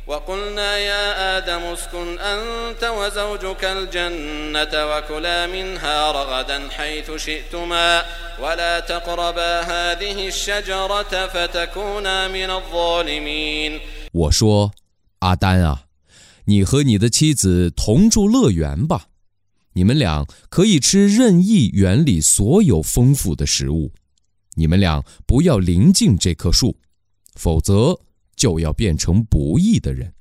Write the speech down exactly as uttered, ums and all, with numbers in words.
وقلنا يا آدم اسكن أنت وزوجك الجنة وكلا منها رغدا حيث شئتما ولا تقربا هذه الشجرة فتكونا من الظالمين。 我说，阿丹啊，你和你的妻子同住乐园吧，你们俩可以吃任意园里所有丰富的食物，你们俩不要临近这棵树，否则就要变成不义的人。